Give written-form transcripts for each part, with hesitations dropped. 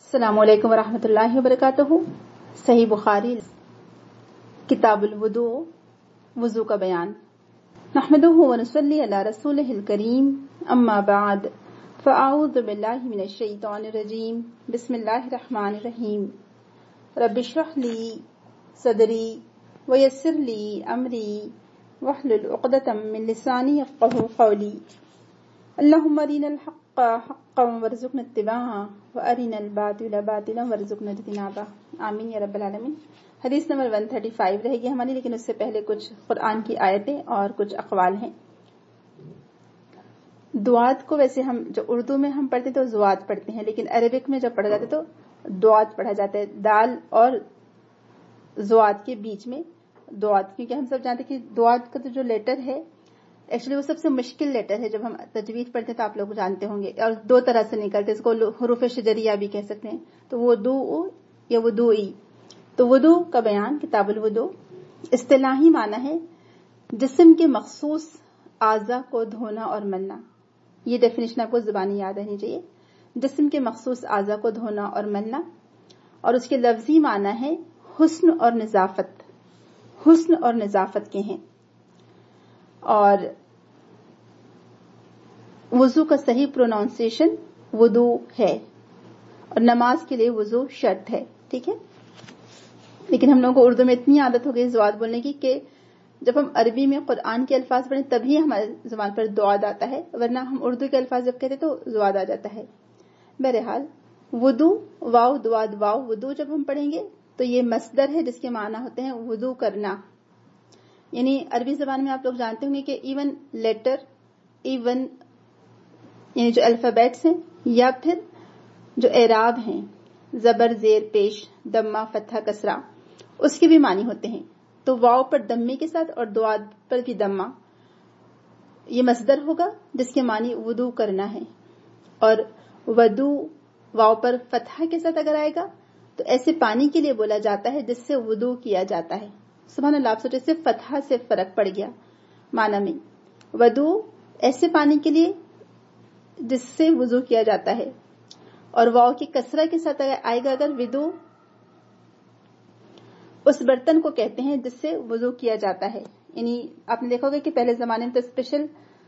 السلام علیکم ورحمۃ اللہ وبرکاتہ۔ صحیح بخاری کتاب الوضوء، وضو کا بیان۔ نحمدہ ونصلی علی رسولہ الکریم، اما بعد فاعوذ باللہ من الشیطان الرجیم، بسم اللہ الرحمن الرحیم۔ رب اشرح لی صدری ویسر لی امری واحلل عقدۃ من لسانی یفقہوا قولی۔ اللہم ارنا الحق حقا وارزقنا اتباعہ وارنا الباطل باطلا وارزقنا اجتنابہ، آمین یا رب العالمین۔ حدیث نمبر 135 رہے گی ہماری، لیکن اس سے پہلے کچھ قرآن کی آیتیں اور کچھ اقوال ہیں۔ دعات کو ویسے ہم جو اردو میں ہم پڑھتے تو زوات پڑھتے ہیں، لیکن عربک میں جب پڑھا جاتا ہے تو دعات پڑھا جاتا ہے، دال اور زوات کے بیچ میں دعات، کیونکہ ہم سب جانتے ہیں کہ دعات کا جو لیٹر ہے ایکچولی وہ سب سے مشکل لیٹر ہے۔ جب ہم تجوید پڑھتے ہیں تو آپ لوگ جانتے ہوں گے، اور دو طرح سے نکلتے ہیں، اس کو حروف شجریہ بھی کہہ سکتے ہیں، تو وضو یا وضوئی۔ تو وضو کا بیان، کتاب الوضو، اصطلاحی معنی ہے جسم کے مخصوص اعضاء کو دھونا اور ملنا۔ یہ ڈیفینیشن آپ کو زبانی یاد رہنی چاہیے، جسم کے مخصوص اعضاء کو دھونا اور ملنا۔ اور اس کے لفظی معنی ہے حسن اور نظافت، حسن اور نظافت کے ہیں۔ اور وضو کا صحیح پروناؤنسیشن وضو ہے، اور نماز کے لیے وضو شرط ہے، ٹھیک ہے۔ لیکن ہم لوگوں کو اردو میں اتنی عادت ہو گئی زوات بولنے کی کہ جب ہم عربی میں قرآن کے الفاظ پڑھیں تبھی ہمارے زبان پر دعات آتا ہے، ورنہ ہم اردو کے الفاظ جب کہتے تو زوات آ جاتا ہے۔ بہرحال وضو، واو دواد واو، وضو جب ہم پڑھیں گے تو یہ مصدر ہے جس کے معنی ہوتے ہیں وضو کرنا۔ یعنی عربی زبان میں آپ لوگ جانتے ہوں گے کہ ایون لیٹر، ایون یعنی جو الفابیٹس ہیں یا پھر جو اعراب ہیں، زبر زیر پیش، دمہ فتحہ کسرہ، اس کے بھی معنی ہوتے ہیں۔ تو واو پر دمے کے ساتھ اور دواد پر بھی دمہ، یہ مصدر ہوگا جس کے معنی وضو کرنا ہے۔ اور ودو واو پر فتحہ کے ساتھ اگر آئے گا تو ایسے پانی کے لیے بولا جاتا ہے جس سے وضو کیا جاتا ہے۔ سبحان اللہ، آپ سوچے، صرف فتحہ سے فرق پڑ گیا معنی میں۔ ودو ایسے پانی کے لیے جس سے وضو کیا جاتا ہے، اور واو کی کسرہ کے ساتھ آئے گا اگر ودو، اس برتن کو کہتے ہیں جس سے وضو کیا جاتا ہے۔ یعنی آپ نے دیکھا ہوگا کہ پہلے زمانے میں تو اسپیشل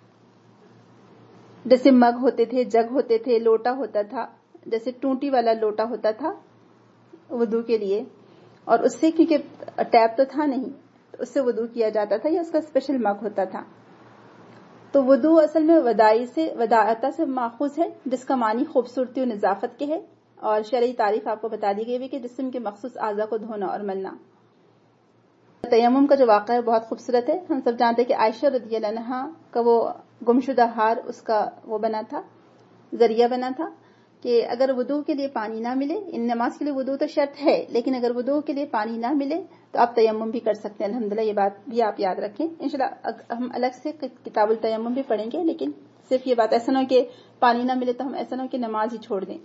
جیسے مگ ہوتے تھے، جگ ہوتے تھے، لوٹا ہوتا تھا، جیسے ٹونٹی والا لوٹا ہوتا تھا وضو کے لیے، اور اس سے کیونکہ ٹیپ تو تھا نہیں تو اس سے وضو کیا جاتا تھا، یا اس کا اسپیشل مگ ہوتا تھا۔ تو وضو اصل میں وداعتا سے ماخوذ ہے، جس کا معنی خوبصورتی و نظافت کے ہے، اور شرعی تعریف آپ کو بتا دی گئی بھی کہ جسم کے مخصوص اعضاء کو دھونا اور ملنا۔ تیمم کا جو واقعہ ہے بہت خوبصورت ہے۔ ہم سب جانتے ہیں کہ عائشہ رضی اللہ عنہا کا وہ گمشدہ ہار، اس کا وہ بنا تھا، ذریعہ بنا تھا کہ اگر وضو کے لیے پانی نہ ملے، ان نماز کے لیے وضو تو شرط ہے، لیکن اگر وضو کے لیے پانی نہ ملے تو آپ تیمم بھی کر سکتے ہیں۔ الحمدللہ یہ بات بھی آپ یاد رکھیں، انشاءاللہ ہم الگ سے کتاب التیمم بھی پڑھیں گے، لیکن صرف یہ بات ایسا نہ ہو کہ پانی نہ ملے تو ہم ایسا نہ ہو کہ نماز ہی چھوڑ دیں۔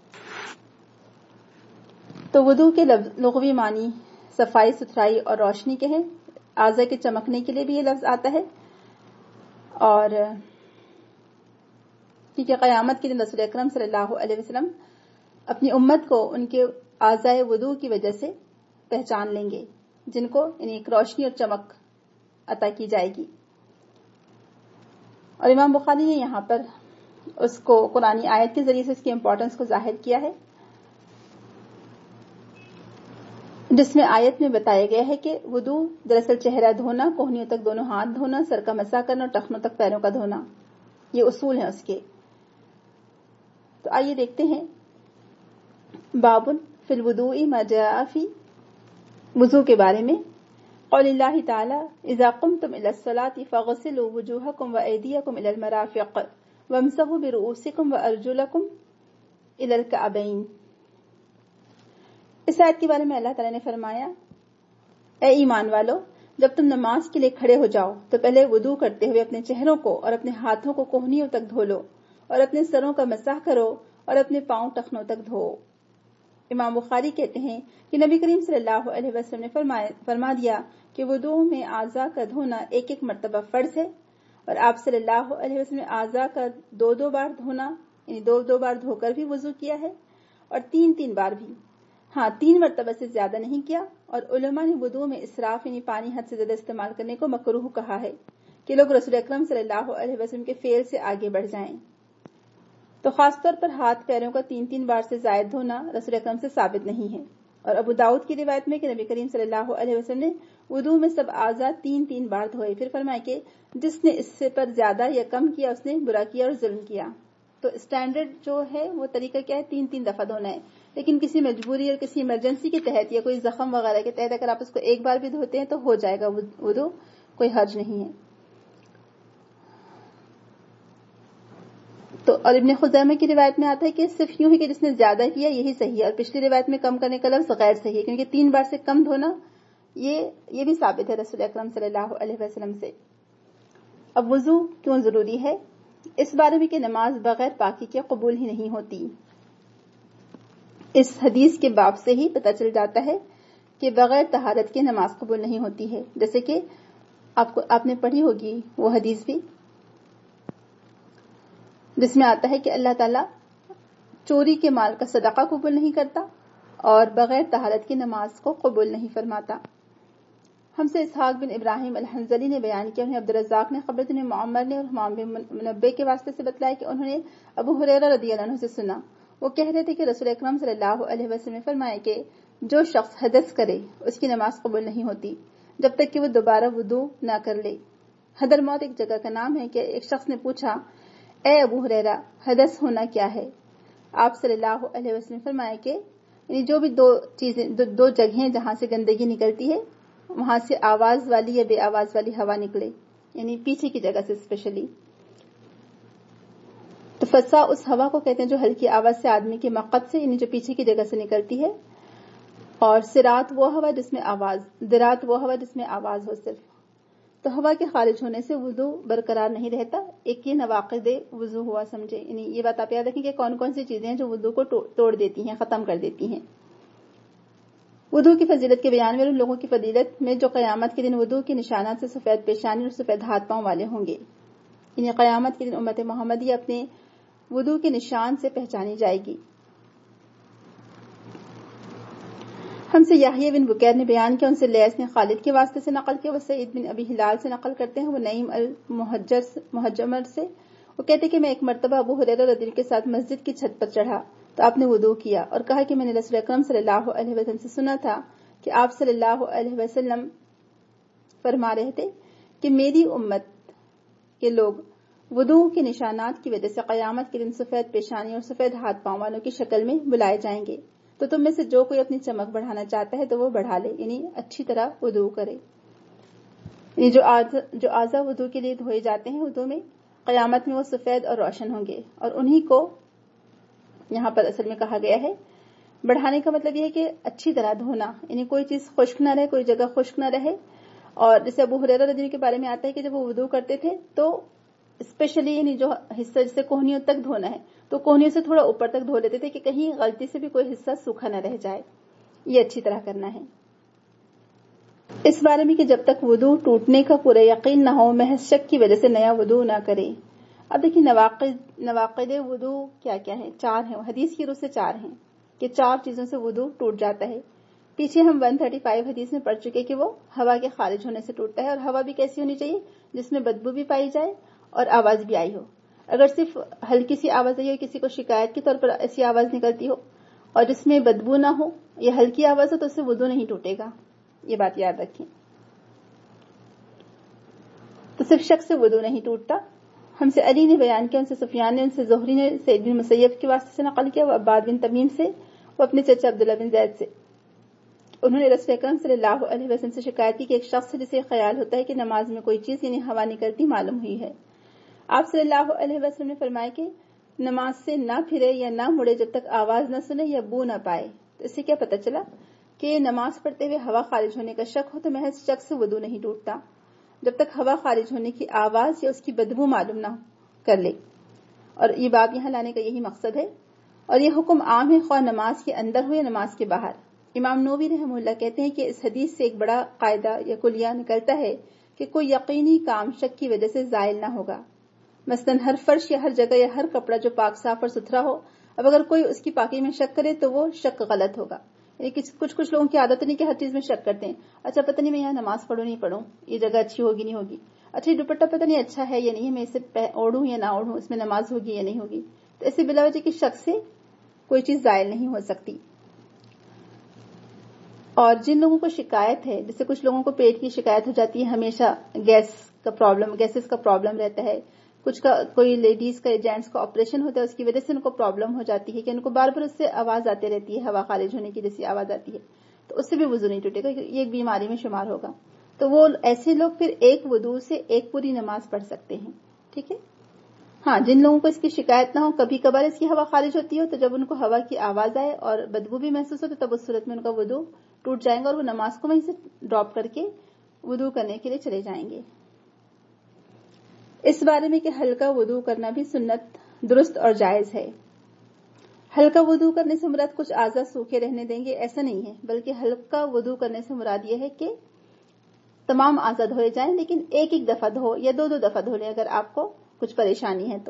تو وضو کے لغوی معنی صفائی ستھرائی اور روشنی کے ہیں، اعضاء کے چمکنے کے لیے بھی یہ لفظ آتا ہے، اور کیونکہ قیامت کے دن رسول اکرم صلی اللہ علیہ وسلم اپنی امت کو ان کے اعضاء وضو کی وجہ سے پہچان لیں گے، جن کو یعنی ایک روشنی اور چمک عطا کی جائے گی۔ اور امام بخاری نے یہاں پر اس کو قرآنی آیت کے ذریعے سے اس کی امپورٹنس کو ظاہر کیا ہے، جس میں آیت میں بتایا گیا ہے کہ وضو دراصل چہرہ دھونا، کوہنیوں تک دونوں ہاتھ دھونا، سر کا مسح کرنا اور ٹخنوں تک پیروں کا دھونا، یہ اصول ہیں اس کے۔ تو آئیے دیکھتے ہیں، باب فی الوضوء ما جاء فی، وضو کے بارے میں۔ قول اللہ تعالی اذا قمتم الى الصلاة فاغسلوا وجوهکم وایدیکم الى المرافق وامسحوا برؤوسکم وارجلکم الى الکعبین۔ اس آیت کے بارے میں اللہ تعالیٰ نے فرمایا، اے ایمان والو، جب تم نماز کے لیے کھڑے ہو جاؤ تو پہلے وضو کرتے ہوئے اپنے چہروں کو اور اپنے ہاتھوں کو کوہنیوں تک دھو لو، اور اپنے سروں کا مسح کرو اور اپنے پاؤں ٹخنوں تک دھو۔ امام بخاری کہتے ہیں کہ نبی کریم صلی اللہ علیہ وسلم نے فرما دیا کہ وضو میں اعضاء کا دھونا ایک ایک مرتبہ فرض ہے، اور آپ صلی اللہ علیہ وسلم نے اعضاء کا دو بار دھونا، یعنی دو بار دھو کر بھی وضو کیا ہے، اور 3 بار بھی، ہاں 3 مرتبہ سے زیادہ نہیں کیا. اور علماء نے وضو میں اسراف یعنی پانی حد سے زیادہ استعمال کرنے کو مکروہ کہا ہے کہ لوگ رسول اکرم صلی اللہ علیہ وسلم کے فعل سے آگے بڑھ جائیں. تو خاص طور پر ہاتھ پیروں کا 3 بار سے زائد دھونا رسول اکرم سے ثابت نہیں ہے. اور ابو داؤد کی روایت میں کہ نبی کریم صلی اللہ علیہ وسلم نے وضو میں سب اعضاء 3 بار دھوئے. پھر فرمایا کہ جس نے اس سے پر زیادہ یا کم کیا اس نے برا کیا اور ظلم کیا. تو اسٹینڈرڈ جو ہے وہ طریقہ کیا ہے، 3 دفعہ دھونا ہے. لیکن کسی مجبوری اور کسی ایمرجنسی کے تحت یا کوئی زخم وغیرہ کے تحت اگر آپ اس کو 1 بار بھی دھوتے ہیں تو ہو جائے گا وضو، کوئی حرج نہیں ہے. تو اور ابن خزیمہ کی روایت میں آتا ہے کہ صرف یوں ہی کہ جس نے زیادہ کیا یہی صحیح ہے، اور پچھلی روایت میں کم کرنے کا لفظ غیر صحیح ہے، کیونکہ 3 بار سے کم دھونا یہ بھی ثابت ہے رسول اکرم صلی اللہ علیہ وسلم سے. اب وضو کیوں ضروری ہے؟ اس بارے میں کہ نماز بغیر پاکی کے قبول ہی نہیں ہوتی. اس حدیث کے باب سے ہی پتہ چل جاتا ہے کہ بغیر طہارت کے نماز قبول نہیں ہوتی ہے. جیسے کہ آپ نے پڑھی ہوگی وہ حدیث بھی جس میں آتا ہے کہ اللہ تعالیٰ چوری کے مال کا صدقہ قبول نہیں کرتا اور بغیر طہارت کی نماز کو قبول نہیں فرماتا. ہم سے اسحاق بن ابراہیم الحنظلی نے بیان کیا، انہیں عبدالرزاق نے، خبرت بن معمر نے اور حمام بن منبع کے واسطے سے بتلایا کہ انہوں نے ابو ہریرہ رضی اللہ عنہ سے سنا. وہ کہہ رہے تھے کہ رسول اکرم صلی اللہ علیہ وسلم نے فرمایا کہ جو شخص حدث کرے اس کی نماز قبول نہیں ہوتی جب تک کہ وہ دوبارہ وضو نہ کر لے. حضرموت ایک جگہ کا نام ہے کہ ایک شخص نے پوچھا، اے ابو ہریرہ حدث ہونا کیا ہے؟ آپ صلی اللہ علیہ وسلم فرمایا کہ یعنی جو بھی دو جگہیں جہاں سے گندگی نکلتی ہے وہاں سے آواز والی یا بے آواز والی ہوا نکلے، یعنی پیچھے کی جگہ سے اسپیشلی. تو فسا اس ہوا کو کہتے ہیں جو ہلکی آواز سے آدمی کے مقعد سے یعنی جو پیچھے کی جگہ سے نکلتی ہے. اور سرات وہ ہوا جس میں آواز، درات وہ ہوا جس میں آواز ہو صرف. تو ہوا کے خارج ہونے سے وضو برقرار نہیں رہتا. ایک یہ نواقض وضو ہوا سمجھے، یعنی یہ بات آپ یاد رکھیں کہ کون کون سی چیزیں ہیں جو وضو کو توڑ دیتی ہیں، ختم کر دیتی ہیں. وضو کی فضیلت کے بیان میں ان لوگوں کی فضیلت میں جو قیامت کے دن وضو کے نشانات سے سفید پیشانی اور سفید ہاتھ پاؤں والے ہوں گے. یعنی قیامت کے دن امت محمدی اپنے وضو کے نشان سے پہچانی جائے گی. ہم سے یحییٰ بن بکیر نے بیان کیا، ان سے لیث نے خالد کے واسطے سے نقل کیا، وہ سعید بن ابی ہلال سے نقل کرتے ہیں، وہ نعیم المہجمر سے. وہ کہتے کہ میں ایک مرتبہ ابو ہریرہ رضی اللہ عنہ کے ساتھ مسجد کی چھت پر چڑھا تو آپ نے وضو کیا اور کہا کہ میں نے رسول اکرم صلی اللہ علیہ وسلم سے سنا تھا کہ آپ صلی اللہ علیہ وسلم فرما رہے تھے کہ میری امت کے لوگ وضو کے نشانات کی وجہ سے قیامت کے دن سفید پیشانی اور سفید ہاتھ پاؤں والوں کی شکل میں بلائے جائیں گے. تو تم میں سے جو کوئی اپنی چمک بڑھانا چاہتا ہے تو وہ بڑھا لے، یعنی اچھی طرح وضو کرے. یعنی جو اعضاء وضو کے لیے دھوئے جاتے ہیں وضو میں، قیامت میں وہ سفید اور روشن ہوں گے. اور انہی کو یہاں پر اصل میں کہا گیا ہے. بڑھانے کا مطلب یہ ہے کہ اچھی طرح دھونا، یعنی کوئی چیز خشک نہ رہے، کوئی جگہ خشک نہ رہے. اور جیسے ابو ہریرہ رضی اللہ عنہ کے بارے میں آتا ہے کہ جب وہ وضو کرتے تھے تو اسپیشلی یعنی جو حصہ جسے کوہنیوں تک دھونا ہے تو کوہنیوں سے تھوڑا اوپر تک دھو لیتے تھے کہ کہیں غلطی سے بھی کوئی حصہ سوکھا نہ رہ جائے. یہ اچھی طرح کرنا ہے. اس بارے میں کہ جب تک وضو ٹوٹنے کا پورا یقین نہ ہو محض شک کی وجہ سے نیا وضو نہ کرے. اب دیکھیں نواقض وضو کیا کیا ہے؟ 4 ہیں. حدیث کی روح سے 4 ہیں کہ 4 چیزوں سے وضو ٹوٹ جاتا ہے. پیچھے ہم 135 حدیث میں پڑھ چکے کہ وہ ہوا کے خارج ہونے سے ٹوٹتا ہے. اور ہوا بھی کیسی ہونی چاہیے؟ جس میں بدبو بھی پائی جائے اور آواز بھی آئی ہو. اگر صرف ہلکی سی آواز آئی ہو، کسی کو شکایت کے طور پر ایسی آواز نکلتی ہو اور جس میں بدبو نہ ہو یا ہلکی آواز ہو تو اس سے وضو نہیں ٹوٹے گا. یہ بات یاد رکھیں. تو صرف شک سے وضو نہیں ٹوٹتا. ہم سے علی نے بیان کیا، ان سے سفیان نے، ان سے زہری نے سعید بن مسیب کے واسطے سے نقل کیا، وہ عباد بن تمیم سے، وہ اپنے چچا عبداللہ بن زید سے. انہوں نے رسول اکرم صلی اللہ علیہ وسلم سے شکایت کی کہ ایک شخص جسے خیال ہوتا ہے کہ نماز میں کوئی چیز یعنی ہوا نکلتی معلوم ہوئی ہے. آپ صلی اللہ علیہ وسلم نے فرمایا کہ نماز سے نہ پھرے یا نہ مڑے جب تک آواز نہ سنے یا بو نہ پائے. تو اس سے کیا پتہ چلا کہ نماز پڑھتے ہوئے ہوا خارج ہونے کا شک ہو تو محض شک سے وضو نہیں ٹوٹتا جب تک ہوا خارج ہونے کی آواز یا اس کی بدبو معلوم نہ کر لے. اور یہ باب یہاں لانے کا یہی مقصد ہے. اور یہ حکم عام ہے خواہ نماز کے اندر ہو یا نماز کے باہر. امام نووی رحمہ اللہ کہتے ہیں کہ اس حدیث سے ایک بڑا قاعدہ یا کلیہ نکلتا ہے کہ کوئی یقینی کام شک کی وجہ سے زائل نہ ہوگا. مثلا ہر فرش یا ہر جگہ یا ہر کپڑا جو پاک صاف اور ستھرا ہو اب اگر کوئی اس کی پاکی میں شک کرے تو وہ شک غلط ہوگا. یعنی کچھ لوگوں کی عادت نہیں کہ ہر چیز میں شک کرتے ہیں. اچھا پتہ نہیں میں یہاں نماز پڑھوں نہیں پڑھوں, یہ جگہ اچھی ہوگی نہیں ہوگی, اچھا یہ دوپٹہ پتہ نہیں اچھا ہے یا نہیں ہے, میں اسے اوڑھوں یا نہ اوڑھوں, اس میں نماز ہوگی یا نہیں ہوگی. تو ایسے بلا وجہ کی شک سے کوئی چیز زائل نہیں ہو سکتی. اور جن لوگوں کو شکایت ہے, جیسے کچھ لوگوں کو پیٹ کی شکایت ہو جاتی ہے, ہمیشہ گیسز کا پرابلم رہتا ہے, کوئی لیڈیز کا جینٹس کا آپریشن ہوتا ہے, اس کی وجہ سے ان کو پرابلم ہو جاتی ہے کہ ان کو بار بار اس سے آواز آتی رہتی ہے, ہوا خارج ہونے کی جیسی آواز آتی ہے, تو اس سے بھی وضو نہیں ٹوٹے گا, یہ ایک بیماری میں شمار ہوگا. تو وہ ایسے لوگ پھر ایک وضو سے ایک پوری نماز پڑھ سکتے ہیں. ٹھیک ہے. ہاں, جن لوگوں کو اس کی شکایت نہ ہو, کبھی کبھار اس کی ہوا خارج ہوتی ہو, تو جب ان کو ہوا کی آواز آئے اور بدبو بھی محسوس ہو, تو تب اس صورت میں ان کا وضو ٹوٹ جائے گا اور وہ نماز کو وہیں سے ڈراپ کر کے وضو کرنے کے لیے چلے جائیں گے. اس بارے میں کہ ہلکا وضو کرنا بھی سنت درست اور جائز ہے. ہلکا وضو کرنے سے مراد کچھ اعضاء سوکھے رہنے دیں گے, ایسا نہیں ہے, بلکہ ہلکا وضو کرنے سے مراد یہ ہے کہ تمام اعضاء دھوئے جائیں, لیکن ایک ایک دفعہ دھو یا دو دفعہ دھو لیں اگر آپ کو کچھ پریشانی ہے تو.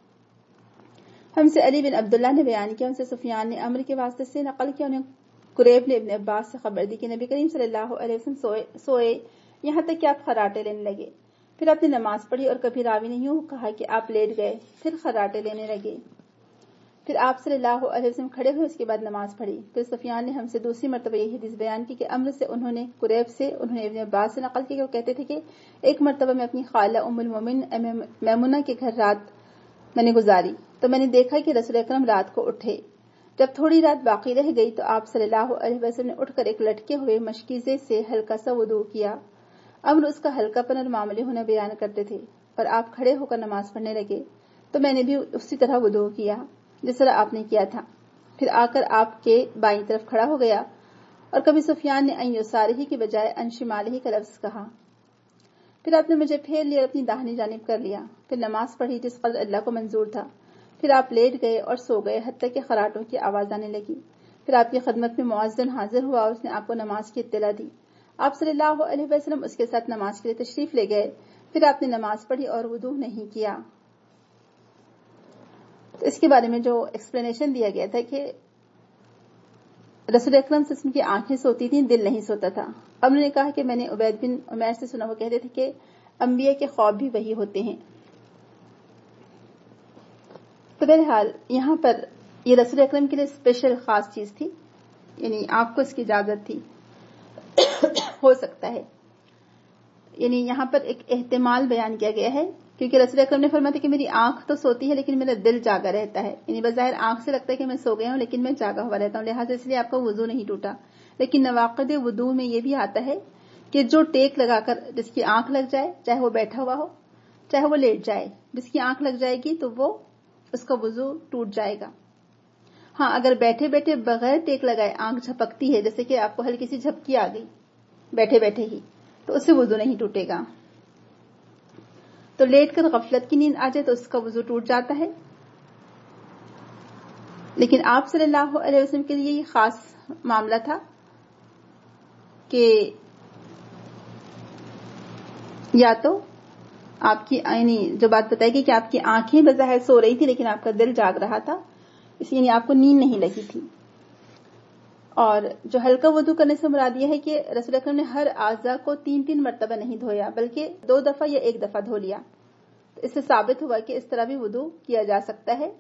ہم سے علی بن عبداللہ نے بیان کیا, ان سے سفیان نے عمر کے واسطے سے نقل کیا, انہیں قریب نے ابن عباس سے خبر دی کہ نبی کریم صلی اللہ علیہ وسلم سوئے یہاں تک کہ آپ خراٹے لینے لگے. پھر آپ نے نماز پڑھی, اور کبھی راوی نے یوں کہا کہ آپ لیٹ گئے, پھر خراٹے لینے لگے. پھر آپ صلی اللہ علیہ وسلم کھڑے ہوئے, اس کے بعد نماز پڑھی. پھر سفیان نے ہم سے دوسری مرتبہ یہ حدیث بیان کی کہ عمر سے انہوں نے قریب سے انہوں نے ابن عباس سے نقل کی کہ وہ کہتے تھے کہ ایک مرتبہ میں اپنی خالہ ام المومن میمونہ کے گھر رات میں نے گزاری, تو میں نے دیکھا کہ رسول اکرم رات کو اٹھے. جب تھوڑی رات باقی رہ گئی تو آپ صلی اللہ علیہ وسلم نے اٹھ کر ایک لٹکے ہوئے مشکیزے سے ہلکا سا وضو کیا. امر اس کا ہلکا پن اور معمولی ہونا بیان کرتے تھے, اور آپ کھڑے ہو کر نماز پڑھنے لگے, تو میں نے بھی اسی طرح وضو کیا جس طرح آپ نے کیا تھا. پھر آ کر آپ کے بائیں طرف کھڑا ہو گیا, اور کبھی سفیان نے ان یسارہ کے بجائے ان شمالہ کا لفظ کہا. پھر آپ نے مجھے پھیر لیا اور اپنی داہنی جانب کر لیا. پھر نماز پڑھی جس قدر اللہ کو منظور تھا. پھر آپ لیٹ گئے اور سو گئے حتیٰ کہ خراٹوں کی آواز آنے لگی. پھر آپ کی خدمت میں مؤذن حاضر ہوا اور اس نے آپ کو نماز کی اطلاع دی. آپ صلی اللہ علیہ وسلم اس کے ساتھ نماز کے لیے تشریف لے گئے. پھر آپ نے نماز پڑھی اور وضو نہیں کیا. تو اس کے بارے میں جو ایکسپلینیشن دیا گیا تھا کہ رسول اکرم صلی اللہ علیہ وسلم کی آنکھیں سوتی تھیں, دل نہیں سوتا تھا. اب انہوں نے کہا کہ میں نے عبید بن عمیر سے سنا, وہ کہتے تھے کہ انبیاء کے خواب بھی وہی ہوتے ہیں. تو بہرحال یہاں پر یہ رسول اکرم کے لیے اسپیشل خاص چیز تھی, یعنی آپ کو اس کی اجازت تھی. ہو سکتا ہے, یعنی یہاں پر ایک احتمال بیان کیا گیا ہے, کیونکہ رسول اکرم نے فرمایا تھا کہ میری آنکھ تو سوتی ہے لیکن میرا دل جاگا رہتا ہے. یعنی بظاہر آنکھ سے لگتا ہے کہ میں سو گیا ہوں لیکن میں جاگا ہوا رہتا ہوں, لہٰذا اس لیے آپ کا وضو نہیں ٹوٹا. لیکن نواقض وضو میں یہ بھی آتا ہے کہ جو ٹیک لگا کر جس کی آنکھ لگ جائے, چاہے وہ بیٹھا ہوا ہو چاہے وہ لیٹ جائے, جس کی آنکھ لگ جائے گی تو وہ اس کا وضو ٹوٹ جائے گا. ہاں, اگر بیٹھے بیٹھے بغیر ٹیک لگائے آنکھ جھپکتی ہے, جیسے کہ آپ کو ہلکی سی جھپکی آ گئی بیٹھے بیٹھے ہی, تو اس سے وضو نہیں ٹوٹے گا. تو لیٹ کر غفلت کی نیند آ جائے تو اس کا وضو ٹوٹ جاتا ہے. لیکن آپ صلی اللہ علیہ وسلم کے لیے یہ خاص معاملہ تھا کہ یا تو آپ کی یعنی جو بات بتائی گئی کہ آپ کی آنکھیں بظاہر سو رہی تھی لیکن آپ کا دل جاگ رہا تھا, اس لیے آپ کو نیند نہیں لگی تھی. اور جو ہلکا وضو کرنے سے مراد یہ ہے کہ رسول اکرم نے ہر اعضاء کو 3 مرتبہ نہیں دھویا بلکہ 2 دفعہ یا 1 دفعہ دھو لیا. اس سے ثابت ہوا کہ اس طرح بھی وضو کیا جا سکتا ہے,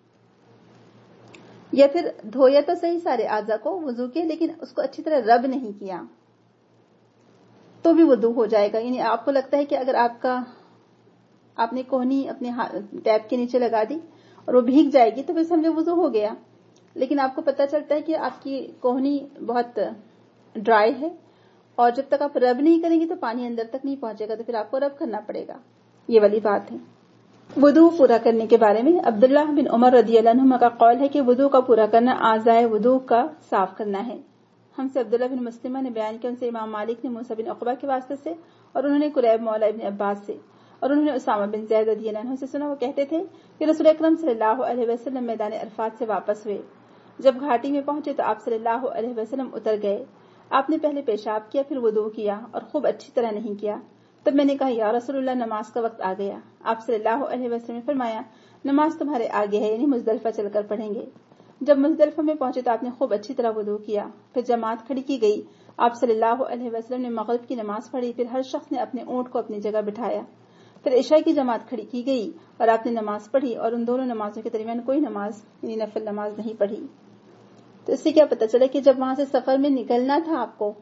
یا پھر دھویا تو صحیح سارے اعضاء کو وضو کے, لیکن اس کو اچھی طرح رب نہیں کیا تو بھی وضو ہو جائے گا. یعنی آپ کو لگتا ہے کہ اگر آپ نے کوہنی اپنے ٹیپ کے نیچے لگا دی اور وہ بھیگ جائے گی تو پھر سمجھو وضو ہو گیا, لیکن آپ کو پتہ چلتا ہے کہ آپ کی کوہنی بہت ڈرائی ہے اور جب تک آپ رب نہیں کریں گے تو پانی اندر تک نہیں پہنچے گا, تو پھر آپ کو رب کرنا پڑے گا. یہ والی بات ہے. وضو پورا کرنے کے بارے میں عبداللہ بن عمر رضی اللہ عنہما کا قول ہے کہ وضو کا پورا کرنا اعضائے وضو کا صاف کرنا ہے. ہم سے عبداللہ بن مسلمہ نے بیان کیا, ان سے امام مالک نے موسیٰ بن عقبہ کے واسطے سے, اور انہوں نے قریب مولا ابن عباس سے, اور انہوں نے اسامہ بن زید رضی اللہ عنہ سے سنا, وہ کہتے تھے کہ رسول اکرم صلی اللہ علیہ وسلم میدان عرفات سے واپس ہوئے. جب گھاٹی میں پہنچے تو آپ صلی اللہ علیہ وسلم اتر گئے. آپ نے پہلے پیشاب کیا, پھر وضو کیا, اور خوب اچھی طرح نہیں کیا. تب میں نے کہا یا رسول اللہ, نماز کا وقت آ گیا. آپ صلی اللہ علیہ وسلم نے فرمایا نماز تمہارے آگے ہے، یعنی مزدلفہ چل کر پڑھیں گے۔ جب مزدلفہ میں پہنچے تو آپ نے خوب اچھی طرح وضو کیا، پھر جماعت کھڑی کی گئی، آپ صلی اللہ علیہ وسلم نے مغرب کی نماز پڑھی، پھر ہر شخص نے اپنے اونٹ کو اپنی جگہ بٹھایا، پھر عشاء کی جماعت کھڑی کی گئی اور آپ نے نماز پڑھی، اور ان دونوں نمازوں کے درمیان کوئی نماز یعنی نفل نماز نہیں پڑھی۔ تو اس سے کیا پتہ چلا کہ جب وہاں سے سفر میں نکلنا تھا آپ کو،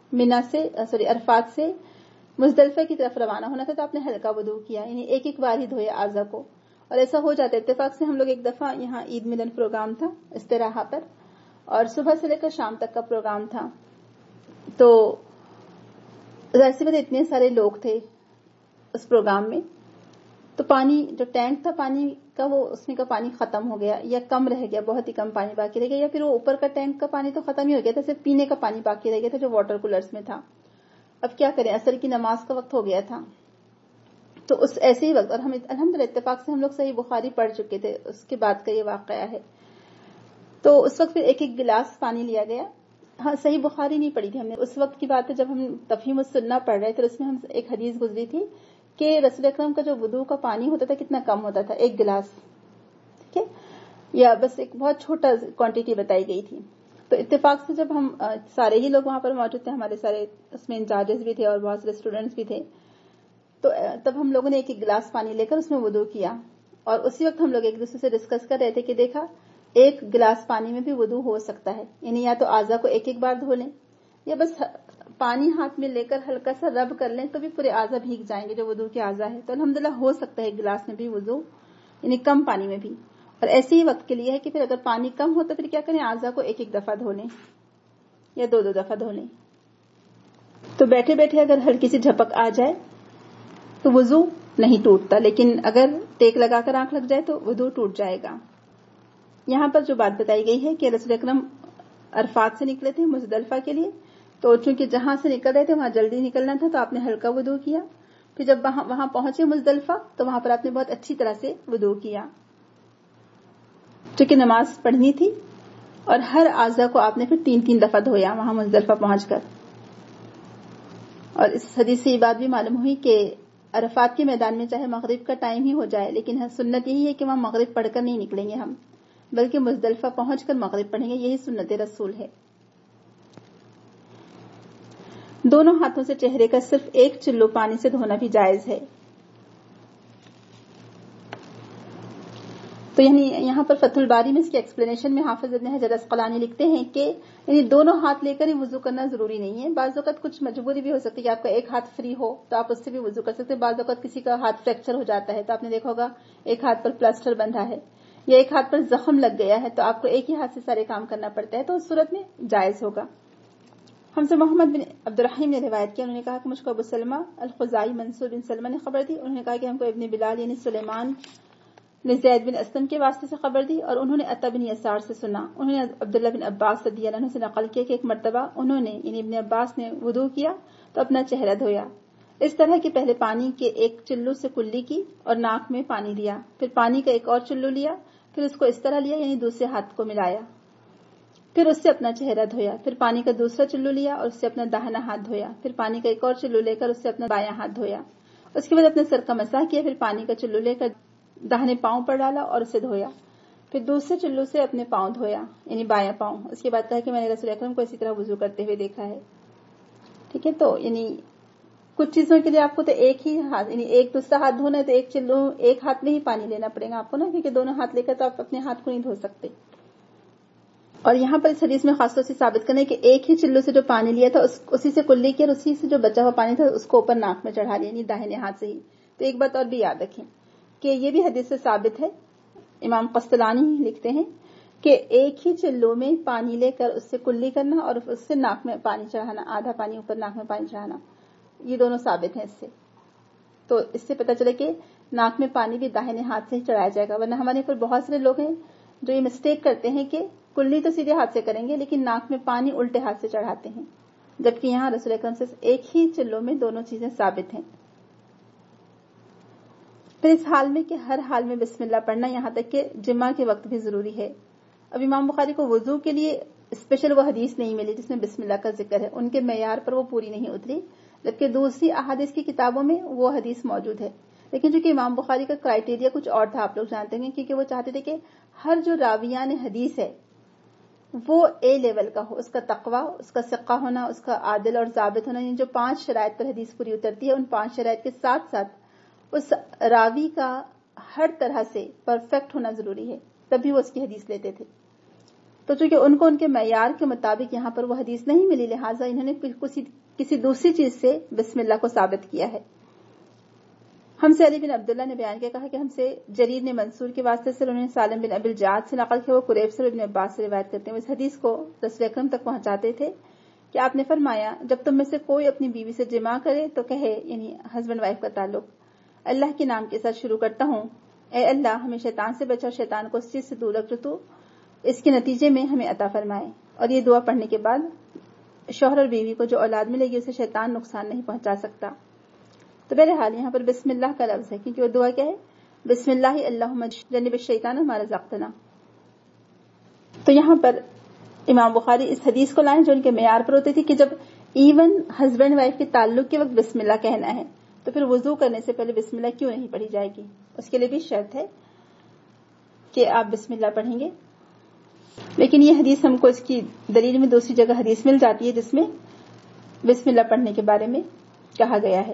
عرفات سے مزدلفہ کی طرف روانہ ہونا تھا، تو آپ نے ہلکا وضو کیا، یعنی ایک ایک بار ہی دھویا اعضاء کو۔ اور ایسا ہو جاتا ہے، اتفاق سے ہم لوگ ایک دفعہ یہاں عید ملن پروگرام تھا استراحہ پر، اور صبح سے لے کر شام تک کا پروگرام تھا، تو ظاہر سی بات اتنے سارے لوگ تھے اس پروگرام میں، تو پانی جو ٹینک تھا پانی کا وہ اس میں کا پانی ختم ہو گیا یا کم رہ گیا، بہت ہی کم پانی باقی رہ گیا، یا پھر وہ اوپر کا ٹینک کا پانی تو ختم ہی ہو گیا تھا، صرف پینے کا پانی باقی رہ گیا تھا جو واٹر کولرز میں تھا۔ اب کیا کریں، عصر کی نماز کا وقت ہو گیا تھا، تو اس ایسے ہی وقت، اور ہم الحمدللہ اتفاق سے ہم لوگ صحیح بخاری پڑھ چکے تھے، اس کے بعد کا یہ واقعہ ہے، تو اس وقت پھر ایک ایک گلاس پانی لیا گیا۔ ہاں صحیح بخاری نہیں پڑھی تھی ہم نے، اس وقت کی بات ہے جب ہم تفہیم السنہ پڑھ رہے تھے، اس میں ہم ایک حدیث گزری تھی کہ رسول اکرم کا جو وضو کا پانی ہوتا تھا کتنا کم ہوتا تھا، ایک گلاس، ٹھیک ہے، یا بس ایک بہت چھوٹا کوانٹٹی بتائی گئی تھی۔ تو اتفاق سے جب ہم سارے ہی لوگ وہاں پر موجود تھے، ہمارے سارے اس میں انچارجز بھی تھے اور بہت سارے اسٹوڈنٹس بھی تھے، تو تب ہم لوگوں نے ایک ایک گلاس پانی لے کر اس میں وضو کیا، اور اسی وقت ہم لوگ ایک دوسرے سے ڈسکس کر رہے تھے کہ دیکھا ایک گلاس پانی میں بھی وضو ہو سکتا ہے، یعنی یا تو اعضاء کو ایک ایک بار دھو لیں، یا بس پانی ہاتھ میں لے کر ہلکا سا رب کر لیں تو بھی پورے اعضاء بھیگ جائیں گے جو وضو کے اعضاء ہے۔ تو الحمدللہ ہو سکتا ہے ایک گلاس میں بھی وضو، یعنی کم پانی میں بھی، اور ایسے ہی وقت کے لیے ہے کہ پھر اگر پانی کم ہو تو پھر کیا کریں، اعضاء کو ایک ایک دفعہ دھو لیں یا دو دو دفعہ دھو لیں۔ تو بیٹھے بیٹھے اگر ہلکی سی جھپک آ جائے تو وضو نہیں ٹوٹتا، لیکن اگر ٹیک لگا کر آنکھ لگ جائے تو وضو ٹوٹ جائے گا۔ یہاں پر جو بات بتائی گئی ہے کہ رسول اکرم عرفات سے نکلے تھے مزدلفہ کے لیے، تو چونکہ جہاں سے نکل رہے تھے وہاں جلدی نکلنا تھا، تو آپ نے ہلکا وضو کیا، پھر جب وہاں پہنچے مزدلفہ تو وہاں پر آپ نے بہت اچھی طرح سے وضو کیا، چونکہ نماز پڑھنی تھی، اور ہر اعضاء کو آپ نے پھر 3 دفعہ دھویا وہاں مزدلفہ پہنچ کر۔ اور اس حدیث سے یہ بات بھی معلوم ہوئی کہ عرفات کے میدان میں چاہے مغرب کا ٹائم ہی ہو جائے، لیکن سنت یہی ہے کہ وہاں مغرب پڑھ کر نہیں نکلیں گے ہم، بلکہ مزدلفہ پہنچ کر مغرب پڑھیں گے، یہی سنت رسول ہے۔ دونوں ہاتھوں سے چہرے کا صرف ایک چلو پانی سے دھونا بھی جائز ہے۔ تو یعنی یہاں پر فتح الباری میں اس کی ایکسپلینیشن میں حافظ ابن حجر اسقلانی لکھتے ہیں کہ یعنی دونوں ہاتھ لے کر ہی وضو کرنا ضروری نہیں ہے، بعض اوقات کچھ مجبوری بھی ہو سکتی ہے کہ آپ کا ایک ہاتھ فری ہو تو آپ اس سے بھی وضو کر سکتے ہیں، بعض اوقات کسی کا ہاتھ فریکچر ہو جاتا ہے تو آپ نے دیکھا ہوگا ایک ہاتھ پر پلاسٹر بندھا ہے یا ایک ہاتھ پر زخم لگ گیا ہے تو آپ کو ایک ہی ہاتھ سے سارے کام کرنا پڑتا ہے، تو اس صورت میں جائز ہوگا۔ ہم سے محمد بن عبد الرحیم نے روایت کیا، انہوں نے کہا کہ مجھ کو ابو سلمہ الخزاعی منصور بن سلمہ نے خبر دی، انہوں نے کہا کہ ہم کو ابن بلال یعنی سلیمان نے زید بن اسلم کے واسطے سے خبر دی، اور انہوں نے عطا بن یسار سے سنا، انہوں نے عبداللہ بن عباس رضی اللہ عنہ سے نقل کیا کہ ایک مرتبہ انہوں نے یعنی ابن عباس نے وضو کیا تو اپنا چہرہ دھویا، اس طرح کہ پہلے پانی کے ایک چلو سے کلی کی اور ناک میں پانی لیا، پھر پانی کا ایک اور چلو لیا، پھر اس کو اس طرح لیا یعنی دوسرے ہاتھ کو ملایا، پھر اس سے اپنا چہرہ دھویا، پھر پانی کا دوسرا چلو لیا اور اس سے اپنا داہنا ہاتھ دھویا، پھر پانی کا ایک اور چلو لے کر اس سے اپنا بایاں ہاتھ دھویا، اس کے بعد اپنے سر کا مسح کیا، پھر پانی کا چلو لے کر داہنے پاؤں پر ڈالا اور اسے دھویا، پھر دوسرے چلو سے اپنے پاؤں دھویا یعنی بایاں پاؤں، اس کے بعد کہا کہ میں نے رسول اکرم کو اسی طرح وضو کرتے ہوئے دیکھا ہے۔ ٹھیک ہے، تو یعنی کچھ چیزوں کے لیے آپ کو تو ایک ہی ہاتھ یعنی ایک دوسرا ہاتھ دھونا ہے تو ایک چلو ایک ہاتھ میں ہی پانی لینا پڑے گا آپ کو نا، کیونکہ دونوں ہاتھ لے کر تو آپ اپنے ہاتھ کو نہیں دھو سکتے۔ اور یہاں پر اس حدیث میں خاص طور سے ثابت کرنا ہے کہ ایک ہی چلو سے جو پانی لیا تھا اسی سے کلی کی، اور اسی سے جو بچا ہوا پانی تھا اس کو اوپر ناک میں چڑھا لیا یعنی داہنے ہاتھ سے ہی۔ تو ایک بات اور بھی یاد رکھیں کہ یہ بھی حدیث سے ثابت ہے، امام قسطلانی لکھتے ہیں کہ ایک ہی چلو میں پانی لے کر اس سے کلی کرنا اور اس سے ناک میں پانی چڑھانا، آدھا پانی اوپر ناک میں پانی چڑھانا، یہ دونوں ثابت ہیں اس سے۔ تو اس سے پتہ چلے کہ ناک میں پانی بھی داہنے ہاتھ سے ہی چڑھایا جائے گا، ورنہ ہمارے پر بہت سارے لوگ ہیں جو یہ مسٹیک کرتے ہیں کہ کلی تو سیدھے ہاتھ سے کریں گے لیکن ناک میں پانی الٹے ہاتھ سے چڑھاتے ہیں، جبکہ یہاں رسول اکرم سے ایک ہی چلو میں دونوں چیزیں ثابت ہیں۔ پھر اس حال میں کہ ہر حال میں بسم اللہ پڑھنا، یہاں تک کہ جمعہ کے وقت بھی ضروری ہے۔ اب امام بخاری کو وضو کے لیے اسپیشل وہ حدیث نہیں ملی جس میں بسم اللہ کا ذکر ہے، ان کے معیار پر وہ پوری نہیں اتری، جبکہ دوسری احادیث کی کتابوں میں وہ حدیث موجود ہے۔ لیکن جو کہ امام بخاری کا کرائٹیریا کچھ اور تھا، آپ لوگ جانتے ہیں، کیونکہ وہ چاہتے تھے کہ ہر جو راویان حدیث ہے وہ اے لیول کا ہو، اس کا تقوی، اس کا ثقہ ہونا، اس کا عادل اور ضابط ہونا، یعنی جو 5 شرائط پر حدیث پوری اترتی ہے، ان 5 شرائط کے ساتھ ساتھ اس راوی کا ہر طرح سے پرفیکٹ ہونا ضروری ہے، تبھی وہ اس کی حدیث لیتے تھے. تو چونکہ ان کو ان کے معیار کے مطابق یہاں پر وہ حدیث نہیں ملی، لہٰذا انہوں نے کسی دوسری چیز سے بسم اللہ کو ثابت کیا ہے. ہم سے علی بن عبداللہ نے بیان کیا، کہا کہ ہم سے جریر نے منصور کے واسطے سے، انہوں نے سالم بن ابی الجعد سے نقل کیا، وہ قریب سے ابن عباس سے روایت کرتے ہیں. اس حدیث کو رسول اکرم تک پہنچاتے تھے کہ آپ نے فرمایا، جب تم میں سے کوئی اپنی بیوی سے جماع کرے تو کہے، یعنی ہسبینڈ وائف کا تعلق، اللہ کے نام کے ساتھ شروع کرتا ہوں، اے اللہ ہمیں شیطان سے بچا اور شیطان کو اس چیز سے دور رکھ جو تو اس کے نتیجے میں ہمیں عطا فرمائے. اور یہ دعا پڑھنے کے بعد شوہر اور بیوی کو جو اولاد ملے گی اسے شیطان نقصان نہیں پہنچا سکتا. تو بہرحال یہاں پر بسم اللہ کا لفظ ہے، کیونکہ وہ دعا کیا ہے؟ بسم اللہ اللہم جنب الشیطان ما رزقتنا. تو یہاں پر امام بخاری اس حدیث کو لائیں جو ان کے معیار پر ہوتی تھی کہ جب ایون ہسبینڈ وائف کے تعلق کے وقت بسم اللہ کہنا ہے تو پھر وضو کرنے سے پہلے بسم اللہ کیوں نہیں پڑھی جائے گی؟ اس کے لیے بھی شرط ہے کہ آپ بسم اللہ پڑھیں گے. لیکن یہ حدیث ہم کو اس کی دلیل میں دوسری جگہ حدیث مل جاتی ہے جس میں بسم اللہ پڑھنے کے بارے میں کہا گیا ہے،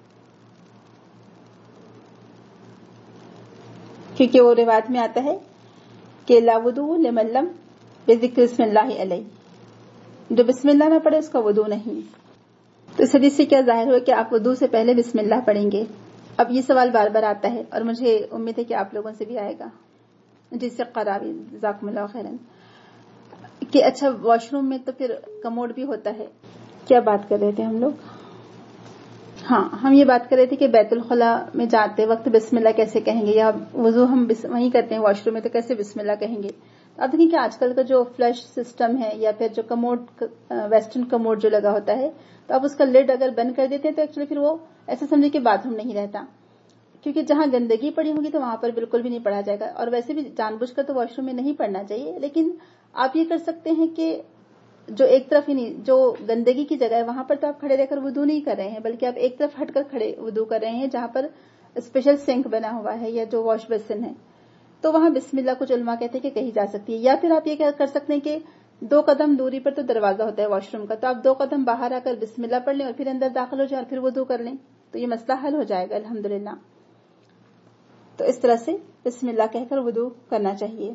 کیونکہ وہ روایت میں آتا ہے کہ لا وضو لمن لم بذکر بسم اللہ علیہ، جو بسم اللہ نہ پڑھے اس کا وضو نہیں. تو اس حدیث سے کیا ظاہر ہوا کہ آپ وضو سے پہلے بسم اللہ پڑھیں گے. اب یہ سوال بار بار آتا ہے اور مجھے امید ہے کہ آپ لوگوں سے بھی آئے گا، جس سے قراوی جزاکم اللہ خیرن، کہ اچھا واش روم میں تو پھر کموڈ بھی ہوتا ہے. کیا بات کر رہے تھے ہم لوگ؟ ہاں، ہم یہ بات کر رہے تھے کہ بیت الخلاء میں جاتے وقت بسم اللہ کیسے کہیں گے، یا وضو ہم وہیں کرتے ہیں واش روم میں تو کیسے بسم اللہ کہیں گے. آپ دیکھیں کہ آج کل کا جو فلش سسٹم ہے یا پھر جو کموڈ ویسٹرن کموڈ جو لگا ہوتا ہے، تو آپ اس کا لڈ اگر بند کر دیتے ہیں تو ایکچولی پھر وہ ایسا سمجھے کہ باتھ روم نہیں رہتا، کیونکہ جہاں گندگی پڑی ہوگی تو وہاں پر بالکل بھی نہیں پڑھا جائے گا. اور ویسے بھی جان بوجھ کر تو واش روم میں نہیں پڑھنا چاہیے، لیکن آپ یہ کر سکتے ہیں کہ جو ایک طرف ہی جو گندگی کی جگہ ہے وہاں پر تو آپ کھڑے رہ کر وضو نہیں کر رہے ہیں، بلکہ آپ ایک طرف ہٹ کر کھڑے وضو کر رہے ہیں جہاں پر اسپیشل سنک بنا ہوا ہے یا جو واش بیسن ہے. تو وہاں بسم اللہ کچھ علماء کہتے ہیں کہ کہی جا سکتی ہے. یا پھر آپ یہ کر سکتے ہیں کہ 2 قدم دوری پر تو دروازہ ہوتا ہے واش روم کا، تو آپ 2 قدم باہر آ کر بسم اللہ پڑھ لیں اور پھر اندر داخل ہو جائیں اور پھر وضو کر لیں، تو یہ مسئلہ حل ہو جائے گا الحمدللہ. تو اس طرح سے بسم اللہ کہہ کر وضو کرنا چاہیے.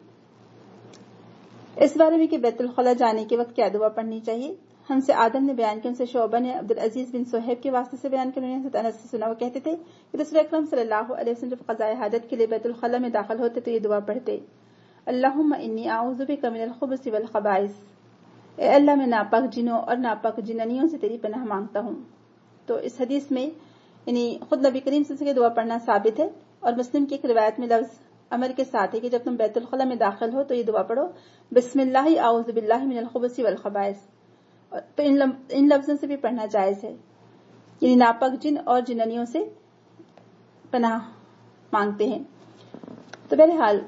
اس بارے میں کہ بیت الخلاء جانے کے وقت کیا دعا پڑھنی چاہیے، ہم سے آدم نے بیان کیا، ہم سے شعبہ نے عبدالعزیز بن صہیب کے واسطے سے بیان کیا، انہوں نے انس سے سنا، وہ کہتے تھے کہ رسول اکرم صلی اللہ علیہ وسلم جب قضاء حاجت کے لیے بیت الخلاء میں داخل ہوتے تو یہ دعا پڑھتے، اللہم انی اعوذ بک من الخبث والخبائث، اے اللہ میں ناپاک جنوں اور ناپاک جنانیوں سے تیری پناہ مانگتا ہوں. تو اس حدیث میں یعنی خود نبی کریم صلی اللہ علیہ وسلم کی دعا پڑھنا ثابت ہے، اور مسلم کی ایک روایت میں لفظ امر کے ساتھ ہے کہ جب تم بیت الخلاء میں داخل ہو تو یہ دعا پڑھو، بسم اللہ اعوذ باللہ من الخبث والخبائث. تو ان لفظوں سے بھی پڑھنا جائز ہے، یعنی ناپاک جن اور جنانیوں سے پناہ مانگتے ہیں. تو بہرحال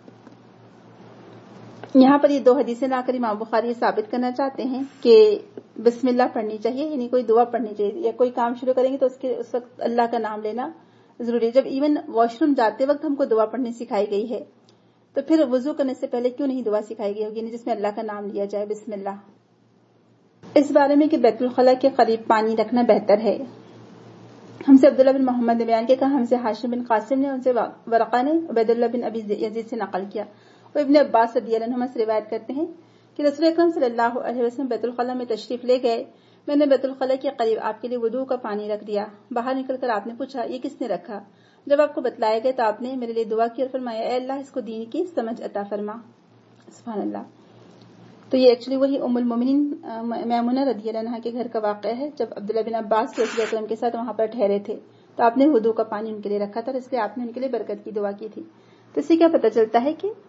یہاں پر یہ 2 حدیثیں لا کر امام بخاری یہ ثابت کرنا چاہتے ہیں کہ بسم اللہ پڑھنی چاہیے، یعنی کوئی دعا پڑھنی چاہیے یا کوئی کام شروع کریں گے تو اس وقت اللہ کا نام لینا ضروری ہے. جب ایون واش روم جاتے وقت ہم کو دعا پڑھنی سکھائی گئی ہے تو پھر وضو کرنے سے پہلے کیوں نہیں دعا سکھائی گئی ہوگی، جس میں اللہ کا نام لیا جائے، بسم اللہ. اس بارے میں کہ بیت الخلاء کے قریب پانی رکھنا بہتر ہے، ہم سے عبداللہ بن محمد نے بیان کیا، کہا ہم سے ہاشم بن قاسم نے، ان سے ورقہ نے عبید اللہ بن ابی یزید سے نقل کیا. وہ ابن عباس رضی اللہ عنہما سے روایت کرتے ہیں کہ رسول اکرم صلی اللہ علیہ وسلم بیت الخلاء میں تشریف لے گئے، میں نے بیت الخلاء کے قریب آپ کے لیے وضو کا پانی رکھ دیا. باہر نکل کر آپ نے پوچھا یہ کس نے رکھا؟ جب آپ کو بتلایا گیا تو آپ نے میرے لیے دعا کی اور فرمایا اے اللہ اس کو دین کی سمجھ عطا فرما. سبحان اللہ. تو یہ ایکچولی وہی ام المومنین میمونہ رضی اللہ عنہا کے گھر کا واقعہ ہے، جب عبداللہ بن عباس رسول اکرم کے ساتھ وہاں پر ٹھہرے تھے تو آپ نے وضو کا پانی ان کے لیے رکھا تھا، اس لیے آپ نے ان کے لیے برکت کی دعا کی تھی. تو اس سے کیا پتہ چلتا ہے کہ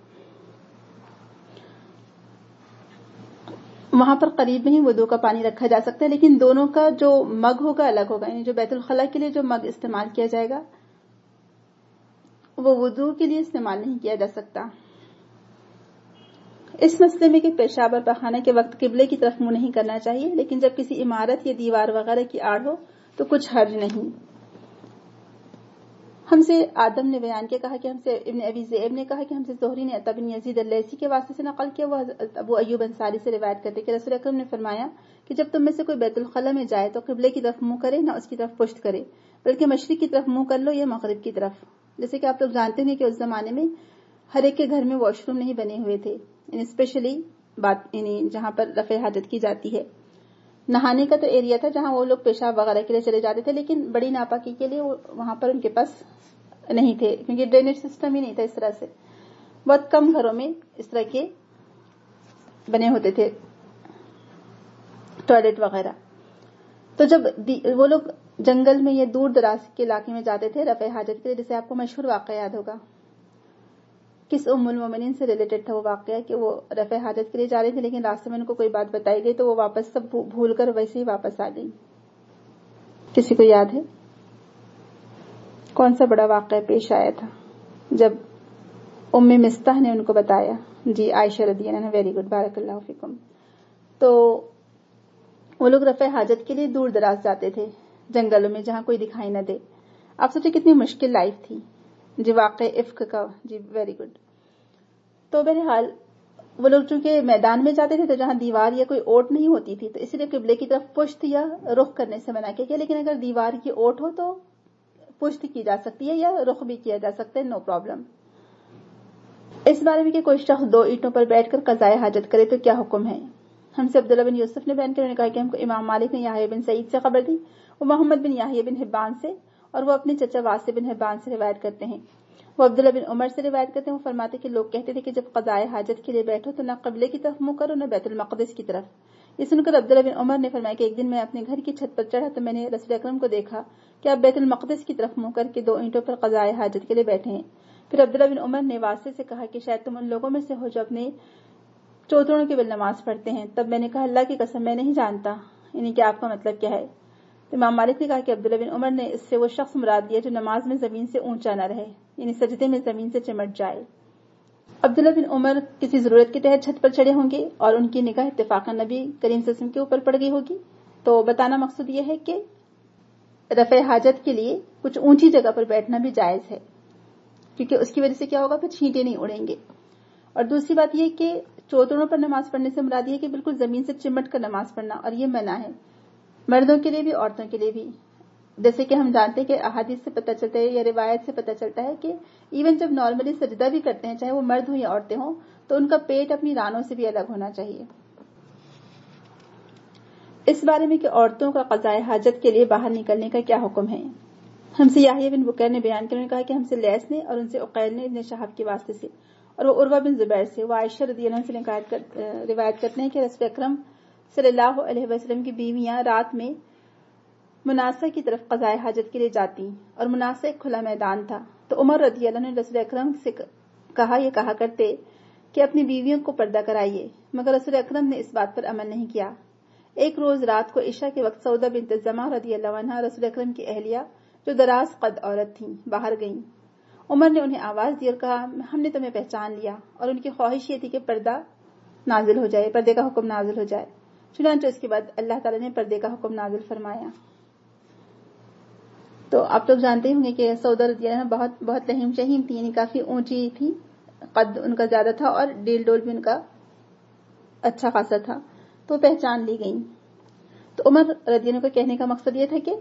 وہاں پر قریب میں ہی وضو کا پانی رکھا جا سکتا ہے، لیکن دونوں کا جو مگ ہوگا الگ ہوگا. یعنی جو بیت الخلاء کے لیے جو مگ استعمال کیا جائے گا وہ وضو کے لیے استعمال نہیں کیا جا سکتا. اس مسئلے میں کہ پیشاب اور پخانہ کے وقت قبلے کی طرف منہ نہیں کرنا چاہیے، لیکن جب کسی عمارت یا دیوار وغیرہ کی آڑ ہو تو کچھ حرج نہیں. ہم سے آدم نے بیان کیا، کہا کہ ہم سے ابن ابی ذئب نے کہا کہ ہم سے زہری نے عطا بن یزید اللیثی کے واسطے سے نقل کیا، وہ حضرت ابو ایوب انصاری سے روایت کرتے کہ رسول اکرم نے فرمایا کہ جب تم میں سے کوئی بیت الخلا میں جائے تو قبلے کی طرف منہ کرے، نہ اس کی طرف پشت کرے، بلکہ مشرق کی طرف منہ کر لو یا مغرب کی طرف۔ جیسے کہ آپ لوگ جانتے ہیں کہ اس زمانے میں ہر ایک کے گھر میں واش روم نہیں بنے ہوئے تھے، اسپیشلی جہاں پر رفع حاجت کی جاتی ہے۔ نہانے کا تو ایریا تھا جہاں وہ لوگ پیشاب وغیرہ کے لیے چلے جاتے تھے، لیکن بڑی ناپاکی کے لیے وہاں پر ان کے پاس نہیں تھے، کیونکہ ڈرینیج سسٹم ہی نہیں تھا اس طرح سے۔ بہت کم گھروں میں اس طرح کے بنے ہوتے تھے ٹوائلٹ وغیرہ۔ تو جب وہ لوگ جنگل میں یا دور دراز کے علاقے میں جاتے تھے رفع حاجت کے لیے، جیسے آپ کو مشہور واقعہ یاد ہوگا، کس ام المومنین سے ریلیٹڈ تھا وہ واقعہ کہ وہ رفع حاجت کے لیے جا رہے تھے، لیکن راستے میں ان کو کوئی بات بتائی گئی تو وہ واپس سب بھول کر ویسے ہی واپس آ گئی۔ کسی کو یاد ہے کون سا بڑا واقعہ پیش آیا تھا جب ام مستح نے ان کو بتایا؟ جی عائشہ رضی اللہ عنہا، ویری گڈ، بارک اللہ فیکم۔ تو وہ لوگ رفع حاجت کے لیے دور دراز جاتے تھے جنگلوں میں جہاں کوئی دکھائی نہ دے۔ آپ سوچے کتنی مشکل لائف تھی۔ جی واقع افک کا، جی ویری گڈ۔ تو بہرحال وہ لوگ چونکہ میدان میں جاتے تھے تو جہاں دیوار یا کوئی اوٹ نہیں ہوتی تھی تو اس لیے قبلے کی طرف پشت یا رخ کرنے سے منع کیا، لیکن اگر دیوار کی اوٹ ہو تو پشت کی جا سکتی ہے یا رخ بھی کیا جا سکتا ہے، نو پرابلم۔ اس بارے میں کہ کوئی شخص 2 اینٹوں پر بیٹھ کر قضاء حاجت کرے تو کیا حکم ہے؟ ہم سے عبداللہ بن یوسف نے بیان کیا، انہوں نے کہا کہ ہم کو امام مالک نے یحییٰ بن سعید سے خبر دی، وہ محمد بن یحییٰ بن حبان سے، اور وہ اپنے چچا واسع بن حبان سے روایت کرتے ہیں۔ وہ عبداللہ بن عمر سے روایت کرتے ہیں، وہ فرماتے کہ لوگ کہتے تھے کہ جب قضاء حاجت کے لیے بیٹھو تو نہ قبلے کی طرف منہ کرو نہ بیت المقدس کی طرف۔ یہ سن کر عبداللہ بن عمر نے فرمایا کہ ایک دن میں اپنے گھر کی چھت پر چڑھا تو میں نے رسول اکرم کو دیکھا کہ آپ بیت المقدس کی طرف منہ کر کے 2 اینٹوں پر قضاء حاجت کے لیے بیٹھے ہیں۔ پھر عبداللہ بن عمر نے واسع سے کہا کہ شاید تم ان لوگوں میں سے ہو جو اپنے چوتڑوں کے بل نماز پڑھتے ہیں۔ تب میں نے کہا اللہ کی قسم میں نہیں جانتا، یعنی کہ آپ کا مطلب کیا ہے؟ امام مالک نے کہا کہ عبداللہ بن عمر نے اس سے وہ شخص مراد لیا جو نماز میں زمین سے اونچا نہ رہے، یعنی سجدے میں زمین سے چمٹ جائے۔ عبداللہ بن عمر کسی ضرورت کے تحت چھت پر چڑھے ہوں گے اور ان کی نگاہ اتفاقاً نبی کریم صلی اللہ علیہ وسلم کے اوپر پڑ گئی ہوگی۔ تو بتانا مقصود یہ ہے کہ رفع حاجت کے لیے کچھ اونچی جگہ پر بیٹھنا بھی جائز ہے، کیونکہ اس کی وجہ سے کیا ہوگا، پھر چھینٹے نہیں اڑیں گے۔ اور دوسری بات یہ کہ چوتڑوں پر نماز پڑھنے سے مراد یہ کہ بالکل زمین سے چمٹ کر نماز پڑھنا، اور یہ منع ہے مردوں کے لیے بھی عورتوں کے لیے بھی۔ جیسے کہ ہم جانتے ہیں کہ احادیث سے پتہ چلتا ہے یا روایت سے پتہ چلتا ہے کہ ایون جب نارملی سجدہ بھی کرتے ہیں، چاہے وہ مرد ہوں یا عورتیں ہوں، تو ان کا پیٹ اپنی رانوں سے بھی الگ ہونا چاہیے۔ اس بارے میں کہ عورتوں کا قضاء حاجت کے لیے باہر نکلنے کا کیا حکم ہے؟ ہم سے یحییٰ بن بکیر نے بیان کیا، انہوں نے کہا کہ ہم سے لیث نے اور ان سے عقیل نے ابن شہاب کے واسطے سے، اور وہ عروہ بن زبیر سے، وہ عائشہ رضی اللہ عنہا سے روایت کرتے ہیں کہ رسول اکرم صلی اللہ علیہ وسلم کی بیویاں رات میں مناسہ کی طرف قضاء حاجت کے لیے جاتی، اور مناسہ ایک کھلا میدان تھا۔ تو عمر رضی اللہ عنہ نے رسول اکرم سے کہا کرتے کہ اپنی بیویوں کو پردہ کرائیے، مگر رسول اکرم نے اس بات پر عمل نہیں کیا۔ ایک روز رات کو عشاء کے وقت سودا بنت زمعہ رضی اللہ عنہا رسول اکرم کی اہلیہ جو دراز قد عورت تھیں باہر گئیں۔ عمر نے انہیں آواز دی اور کہا ہم نے تمہیں پہچان لیا، اور ان کی خواہش یہ تھی کہ پردہ نازل ہو جائے، پردے کا حکم نازل ہو جائے۔ چنانچہ اس کے بعد اللہ تعالیٰ نے پردے کا حکم نازل فرمایا۔ تو آپ لوگ جانتے ہوں گے کہ سودا رضی اللہ عنہا بہت لہیم شہیم تھی، یعنی کافی اونچی تھی، قد ان کا زیادہ تھا اور ڈیل ڈول بھی ان کا اچھا خاصا تھا، تو پہچان لی گئیں۔ تو عمر رضی اللہ عنہ کو کہنے کا مقصد یہ تھا کہ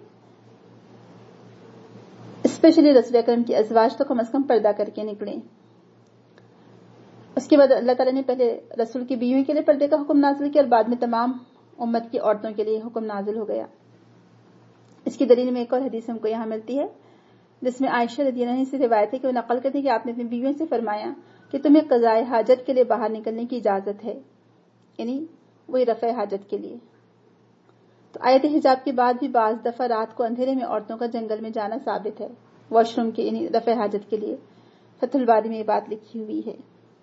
اسپیشلی رسول اکرم کی ازواج تو کم از کم پردہ کر کے نکلیں۔ اس کے بعد اللہ تعالیٰ نے پہلے رسول کی بیویوں کے لیے پردے کا حکم نازل کیا اور بعد میں تمام امت کی عورتوں کے لیے حکم نازل ہو گیا۔ اس کی دلیل میں ایک اور حدیث ہم کو یہاں ملتی ہے جس میں عائشہ رضی اللہ عنہ سے روایت ہے کہ وہ نقل کرتی کہ آپ نے اپنی بیویوں سے فرمایا کہ تمہیں قضاء حاجت کے لیے باہر نکلنے کی اجازت ہے، یعنی وہی رفع حاجت کے لیے۔ تو آیت حجاب کے بعد بھی بعض دفعہ رات کو اندھیرے میں عورتوں کا جنگل میں جانا ثابت ہے واش روم کے، یعنی رفع حاجت کے لیے۔ فتح الباری میں یہ بات لکھی ہوئی ہے۔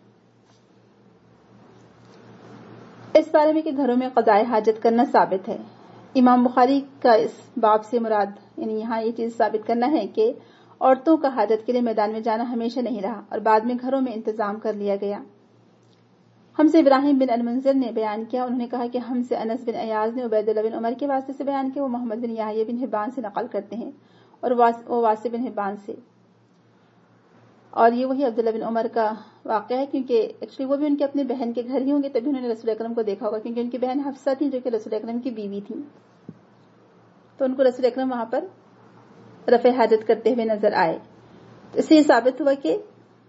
اس بارے میں کہ گھروں میں قضاء حاجت کرنا ثابت ہے، امام بخاری کا اس باب سے مراد، یعنی یہاں یہ چیز ثابت کرنا ہے کہ عورتوں کا حاجت کے لیے میدان میں جانا ہمیشہ نہیں رہا اور بعد میں گھروں میں انتظام کر لیا گیا۔ ہم سے ابراہیم بن المنذر نے بیان کیا، انہوں نے کہا کہ ہم سے انس بن ایاز نے عبید اللہ بن عمر کے واسطے سے بیان کیا، وہ محمد بن یحییٰ بن حبان سے نقل کرتے ہیں اور وہ واسع بن حبان سے۔ اور یہ وہی عبداللہ بن عمر کا واقعہ ہے، کیونکہ ایکچولی وہ بھی ان کے اپنے بہن کے گھر ہی ہوں گے، تبھی انہوں نے رسول اکرم کو دیکھا ہوگا، کیونکہ ان کی بہن حفصہ تھی جو کہ رسول اکرم کی بیوی تھی، تو ان کو رسول اکرم وہاں پر رفع حاجت کرتے ہوئے نظر آئے. تو اس سے یہ ثابت ہوا کہ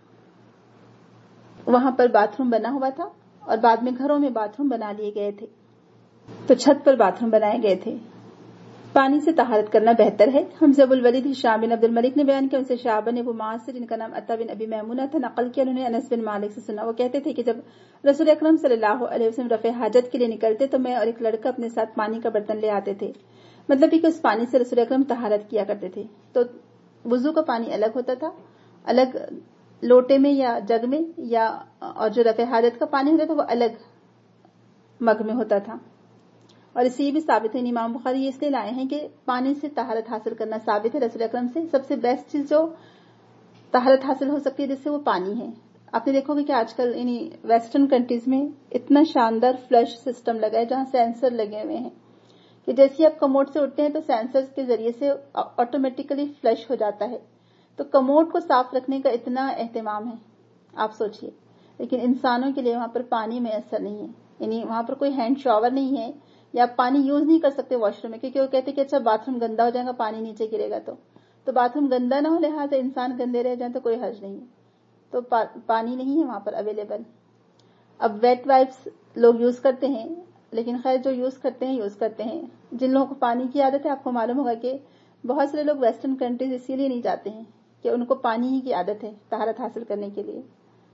وہاں پر باتھ روم بنا ہوا تھا، اور بعد میں گھروں میں باتھ روم بنا لیے گئے تھے، تو چھت پر باتھ روم بنائے گئے تھے. پانی سے طہارت کرنا بہتر ہے. حمزہ ابو الولید ہشام بن عبد الملک نے بیان کیا، ان سے شعب بن ابو معاذ سے، جن کا نام عطا بن ابی میمونہ تھا، نقل کیا انہوں نے انس بن مالک سے سنا. وہ کہتے تھے کہ جب رسول اکرم صلی اللہ علیہ وسلم رفع حاجت کے لیے نکلتے تو میں اور ایک لڑکا اپنے ساتھ پانی کا برتن لے آتے تھے. مطلب یہ کہ اس پانی سے رسول اکرم طہارت کیا کرتے تھے. تو وضو کا پانی الگ ہوتا تھا، الگ لوٹے میں یا جگ میں، اور جو رفع حاجت کا پانی ہوتا تھا وہ الگ مگ میں ہوتا تھا. اور اس سے یہ بھی ثابت ہے، امام بخاری یہ اس لیے لائے ہیں کہ پانی سے طہارت حاصل کرنا ثابت ہے. رسول اکرم سے سب سے بیسٹ چیز جو طہارت حاصل ہو سکتی ہے جس سے وہ پانی ہے. آپ نے دیکھو گے کہ آج کل ویسٹرن کنٹریز میں اتنا شاندار فلش سسٹم لگا ہے جہاں سینسر لگے ہوئے ہیں کہ جیسے آپ کموڈ سے اٹھتے ہیں تو سینسر کے ذریعے سے آٹومیٹیکلی فلش ہو جاتا ہے. تو کموڈ کو صاف رکھنے کا اتنا اہتمام ہے، آپ سوچئے، لیکن انسانوں کے لیے وہاں پر پانی میسر نہیں ہے. یعنی وہاں پر کوئی ہینڈ شاور نہیں ہے، یا آپ پانی یوز نہیں کر سکتے واش روم میں، کیونکہ وہ کہتے کہ اچھا باتھ روم گندا ہو جائے گا، پانی نیچے گرے گا. تو باتھ روم گندا نہ ہو، لہٰذا انسان گندے رہ جائیں تو کوئی حرج نہیں ہے. تو پانی نہیں ہے وہاں پر اویلیبل. اب ویٹ وائپس لوگ یوز کرتے ہیں، لیکن خیر جو یوز کرتے ہیں. جن لوگوں کو پانی کی عادت ہے، آپ کو معلوم ہوگا کہ بہت سارے لوگ ویسٹرن کنٹریز اسی لیے نہیں جاتے ہیں کہ ان کو پانی ہی کی عادت ہے طہارت حاصل کرنے کے لیے.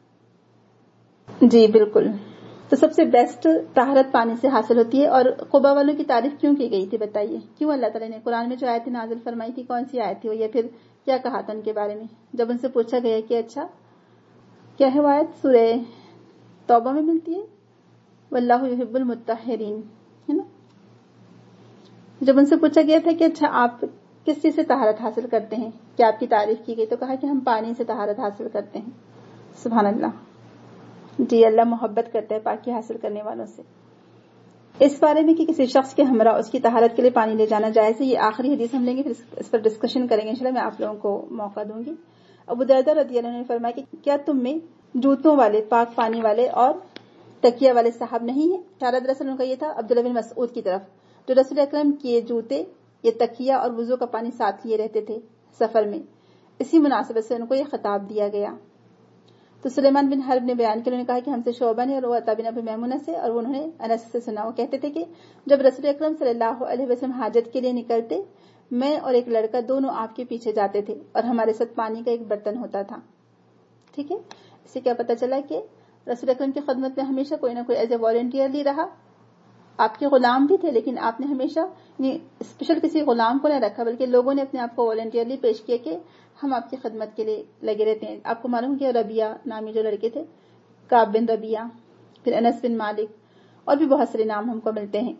جی بالکل. تو سب سے بیسٹ طہارت پانی سے حاصل ہوتی ہے. اور قبا والوں کی تعریف کیوں کی گئی تھی بتائیے؟ کیوں اللہ تعالیٰ نے قرآن میں جو آیت نازل فرمائی تھی، کون سی آیت تھی وہ، یا پھر کیا کہا تھا ان کے بارے میں جب ان سے پوچھا گیا کہ اچھا کیا ہے وہ آیت؟ سورہ توبہ میں ملتی ہے، واللہ یحب المطہرین، ہے نا. جب ان سے پوچھا گیا تھا کہ اچھا آپ کس چیز سے طہارت حاصل کرتے ہیں، کیا آپ کی تعریف کی گئی، تو کہا کہ ہم پانی سے طہارت حاصل کرتے ہیں. سبحان اللہ. جی اللہ محبت کرتا ہے پاکی حاصل کرنے والوں سے. اس بارے میں کہ کسی شخص کے ہمراہ اس کی طہارت کے لیے پانی لے جانا جائز ہے، یہ آخری حدیث ہم لیں گے، پھر اس پر ڈسکشن کریں گے انشاءاللہ. میں آپ لوگوں کو موقع دوں گی. ابو دردہ رضی اللہ عنہ نے فرمایا کہ کیا تم میں جوتوں والے، پاک پانی والے اور تکیہ والے صاحب نہیں ہیں؟ اشارہ دراصل ان کا یہ تھا عبداللہ بن مسعود کی طرف، جو رسول اکرم کے جوتے، یہ تکیہ اور وضو کا پانی ساتھ لیے رہتے تھے سفر میں. اسی مناسبت سے ان کو یہ خطاب دیا گیا. تو سلیمان بن حرب نے بیان کیا، انہوں نے کہا کہ ہم سے شعبہ نے اور وہ عطا بن ابی میمونہ سے، اور انہوں نے انس سے سنا. وہ کہتے تھے کہ جب رسول اکرم صلی اللہ علیہ وسلم حاجت کے لیے نکلتے، میں اور ایک لڑکا دونوں آپ کے پیچھے جاتے تھے، اور ہمارے ساتھ پانی کا ایک برتن ہوتا تھا. ٹھیک ہے. اس سے کیا پتا چلا کہ رسول اکرم کی خدمت میں ہمیشہ کوئی نہ کوئی ایز اے والنٹیئرلی رہا. آپ کے غلام بھی تھے، لیکن آپ نے ہمیشہ اسپیشل کسی غلام کو نہ رکھا، بلکہ لوگوں نے اپنے آپ کو والنٹیئرلی پیش کیا کہ ہم آپ کی خدمت کے لیے لگے رہتے ہیں. آپ کو معلوم کہ ربیہ نامی جو لڑکے تھے، کعب بن ربیہ، پھر انس بن مالک، اور بھی بہت سارے نام ہم کو ملتے ہیں.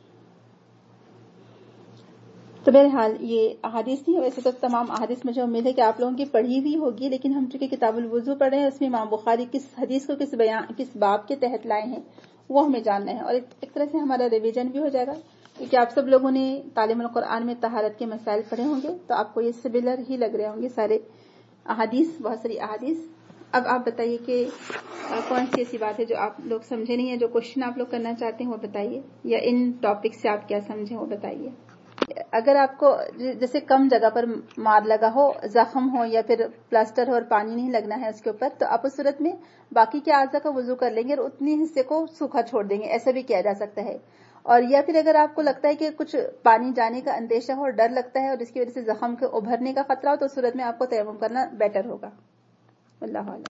تو بہرحال یہ احادیث تھی. ویسے تو تمام احادیث مجھے امید ہے کہ آپ لوگوں کی پڑھی ہوئی ہوگی، لیکن ہم چونکہ کتاب الوضو پڑھ رہے ہیں، اس میں امام بخاری کس حدیث کو کس باب کے تحت لائے ہیں وہ ہمیں جاننا ہے، اور ایک طرح سے ہمارا ریویژن بھی ہو جائے گا، کیونکہ آپ سب لوگوں نے تعلیم القرآن میں طہارت کے مسائل پڑھے ہوں گے، تو آپ کو یہ سملر ہی لگ رہے ہوں گے سارے احادیث، بہت ساری احادیث. اب آپ بتائیے کہ کون سی ایسی بات ہے جو آپ لوگ سمجھے نہیں ہے، جو کوشچن آپ لوگ کرنا چاہتے ہیں وہ بتائیے، یا ان ٹاپک سے آپ کیا سمجھیں وہ بتائیے. اگر آپ کو جیسے کم جگہ پر مار لگا ہو، زخم ہو، یا پھر پلاسٹر ہو اور پانی نہیں لگنا ہے اس کے اوپر، تو آپ اس صورت میں باقی کے اعضاء کا وضو کر لیں گے اور اتنی حصے کو سوکھا چھوڑ دیں گے. ایسا بھی کیا جا سکتا ہے. اور یا پھر اگر آپ کو لگتا ہے کہ کچھ پانی جانے کا اندیشہ ہو اور ڈر لگتا ہے اور اس کی وجہ سے زخم کے ابھرنے کا خطرہ ہو، تو اس صورت میں آپ کو تیمم کرنا بیٹر ہوگا. اللہ اعلم.